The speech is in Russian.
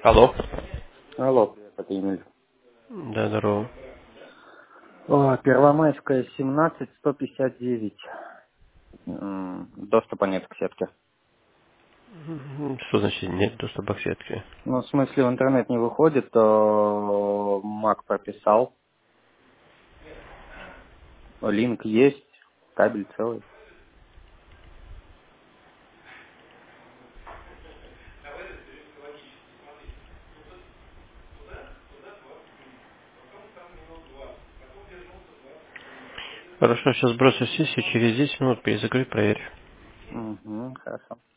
Алло. Алло, привет, это Емель. Да, здорово. Первомайская, 17, 159. Доступа нет к сетке. Что значит нет доступа к сетке? Ну, в смысле, в интернет не выходит, то Мак прописал. Линк есть, кабель целый. Хорошо, сейчас сбросу сессию, через 10 минут перезагрузь, проверь. Угу, хорошо.